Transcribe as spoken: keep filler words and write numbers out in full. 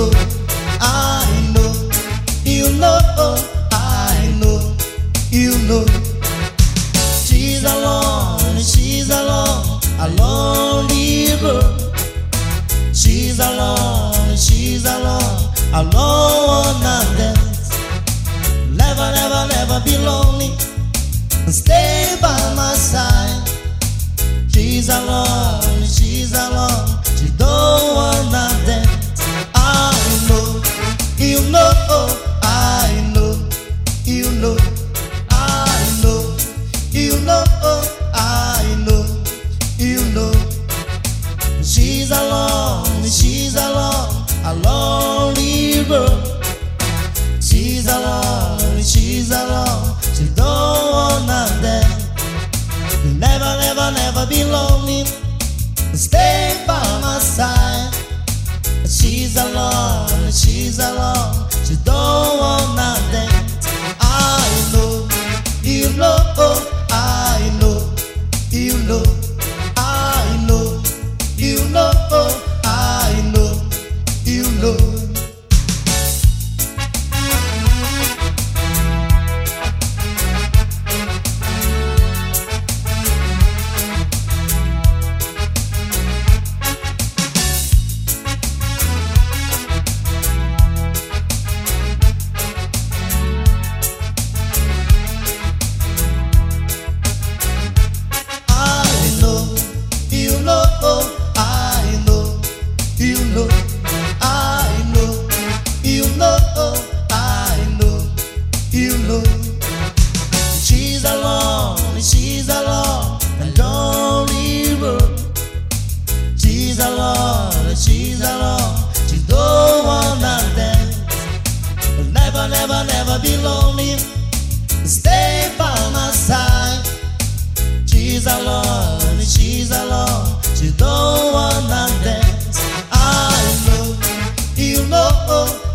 know, I know, you know, I know, you know. She's alone, she's alone, a lonely girl. She's alone, she's alone, alone and dance. Never, never, never be lonely. Stay by my side. She's alone, she's alone, she don't wanna dance. I know, you know, I know, you know, I know, you know, I know, you know. She's alone, she's alone, a lonely girl. She's alone, she's alone, she don't wanna dance. Never, never, never be lonely. Stay by my side. She's alone, she's alone, she don't wanna dance. I know, you know, I know, you know, I know, you know, I know, you know. She's alone, she's alone, and lonely road. She's alone, she's alone, she don't wanna dance. Never, never, never be lonely. Stay by my side. She's alone, she's alone, she don't wanna dance. I know, you know.